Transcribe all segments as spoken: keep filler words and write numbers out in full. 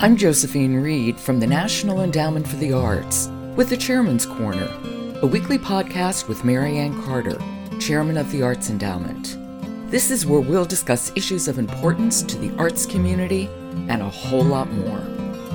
I'm Josephine Reed from the National Endowment for the Arts with the Chairman's Corner, a weekly podcast with Mary Ann Carter, Chairman of the Arts Endowment. This is where we'll discuss issues of importance to the arts community and a whole lot more.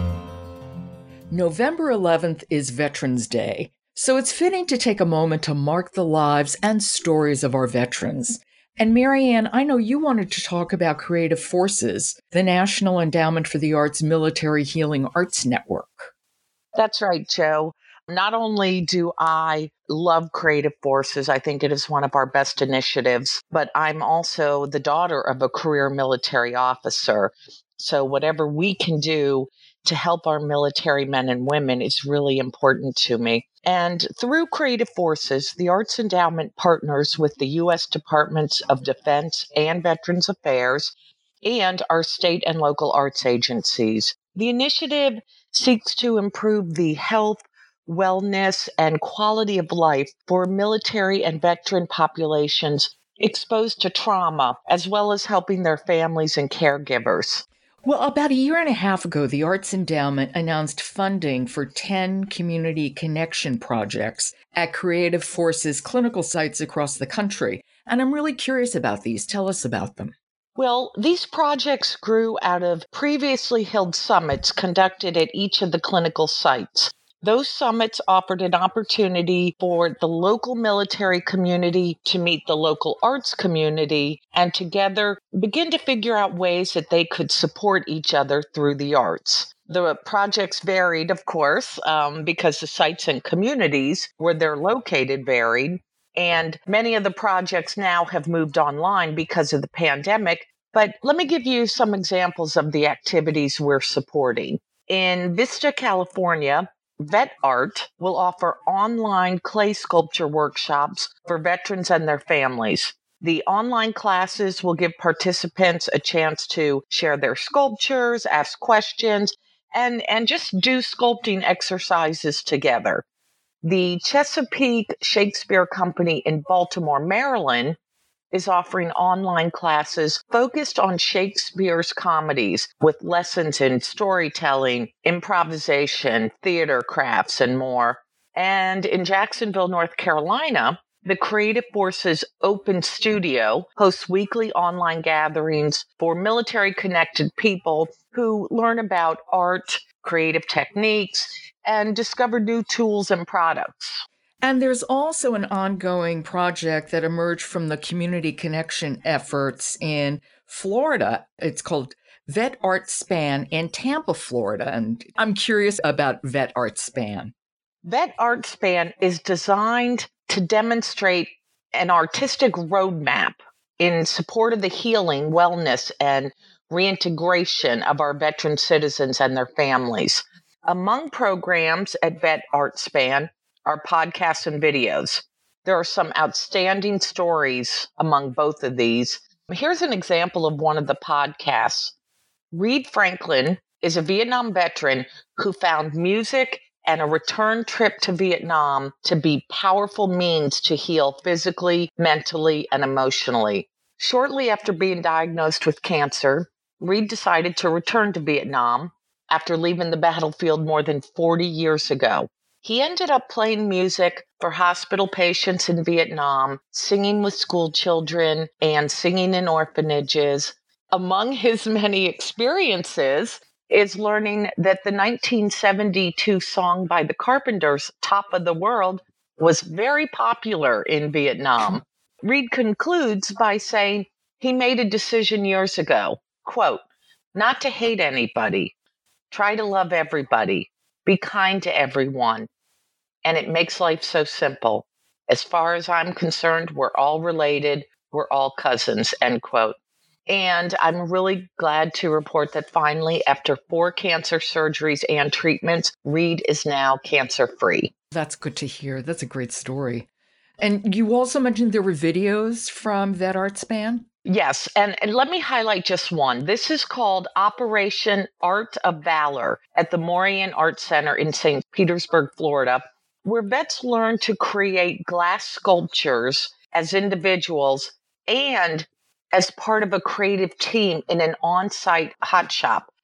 November eleventh is Veterans Day, so it's fitting to take a moment to mark the lives and stories of our veterans. And Mary Ann, I know you wanted to talk about Creative Forces, the National Endowment for the Arts Military Healing Arts Network. That's right, Joe. Not only do I love Creative Forces, I think it is one of our best initiatives, but I'm also the daughter of a career military officer. So whatever we can do to help our military men and women is really important to me. And through Creative Forces, the Arts Endowment partners with the U S Departments of Defense and Veterans Affairs and our state and local arts agencies. The initiative seeks to improve the health, wellness, and quality of life for military and veteran populations exposed to trauma, as well as helping their families and caregivers. Well, about a year and a half ago, the Arts Endowment announced funding for ten community connection projects at Creative Forces clinical sites across the country. And I'm really curious about these. Tell us about them. Well, these projects grew out of previously held summits conducted at each of the clinical sites. Those summits offered an opportunity for the local military community to meet the local arts community and together begin to figure out ways that they could support each other through the arts. The projects varied, of course, um, because the sites and communities where they're located varied. And many of the projects now have moved online because of the pandemic. But let me give you some examples of the activities we're supporting. In Vista, California, Vet Art will offer online clay sculpture workshops for veterans and their families. The online classes will give participants a chance to share their sculptures, ask questions, and, and just do sculpting exercises together. The Chesapeake Shakespeare Company in Baltimore, Maryland, is offering online classes focused on Shakespeare's comedies with lessons in storytelling, improvisation, theater crafts, and more. And in Jacksonville, North Carolina, the Creative Forces Open Studio hosts weekly online gatherings for military-connected people who learn about art, creative techniques, and discover new tools and products. And there's also an ongoing project that emerged from the community connection efforts in Florida. It's called Vet Art Span in Tampa, Florida. And I'm curious about Vet Art Span. Vet Art Span is designed to demonstrate an artistic roadmap in support of the healing, wellness, and reintegration of our veteran citizens and their families. Among programs at Vet Art Span are podcasts and videos. There are some outstanding stories among both of these. Here's an example of one of the podcasts. Reed Franklin is a Vietnam veteran who found music and a return trip to Vietnam to be powerful means to heal physically, mentally, and emotionally. Shortly after being diagnosed with cancer, Reed decided to return to Vietnam after leaving the battlefield more than forty years ago. He ended up playing music for hospital patients in Vietnam, singing with school children, and singing in orphanages. Among his many experiences is learning that the nineteen seventy-two song by the Carpenters, Top of the World, was very popular in Vietnam. Reed concludes by saying he made a decision years ago, quote, not to hate anybody, try to love everybody, be kind to everyone. And it makes life so simple. As far as I'm concerned, we're all related. We're all cousins, end quote. And I'm really glad to report that finally, after four cancer surgeries and treatments, Reed is now cancer-free. That's good to hear. That's a great story. And you also mentioned there were videos from Vet Art Span? Yes, and, and let me highlight just one. This is called Operation Art of Valor at the Morian Art Center in Saint Petersburg, Florida, where vets learn to create glass sculptures as individuals and as part of a creative team in an on-site hot shop.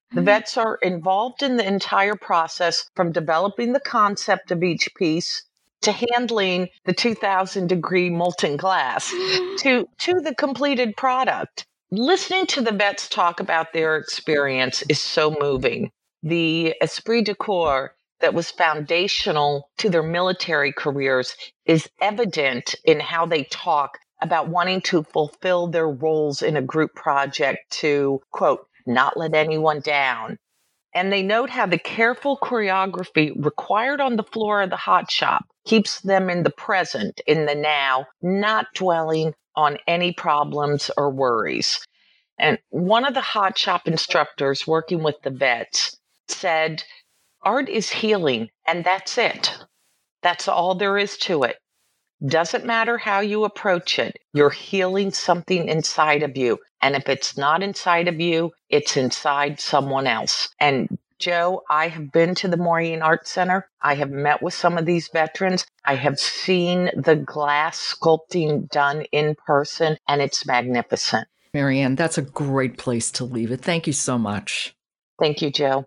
The vets are involved in the entire process, from developing the concept of each piece to handling the two thousand degree molten glass to, to the completed product. Listening to the vets talk about their experience is so moving. The esprit de corps that was foundational to their military careers is evident in how they talk about wanting to fulfill their roles in a group project to, quote, not let anyone down. And they note how the careful choreography required on the floor of the hot shop keeps them in the present, in the now, not dwelling on any problems or worries. And one of the hot shop instructors working with the vets said, art is healing, and that's it. That's all there is to it. Doesn't matter how you approach it. You're healing something inside of you. And if it's not inside of you, it's inside someone else. And Joe, I have been to the Maureen Art Center. I have met with some of these veterans. I have seen the glass sculpting done in person, and it's magnificent. Marianne, that's a great place to leave it. Thank you so much. Thank you, Joe.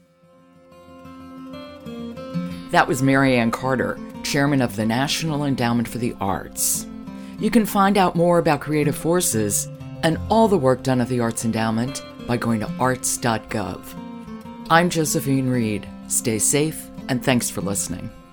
That was Marianne Carter, chairman of the National Endowment for the Arts. You can find out more about Creative Forces and all the work done at the Arts Endowment by going to arts dot gov. I'm Josephine Reed. Stay safe, and thanks for listening.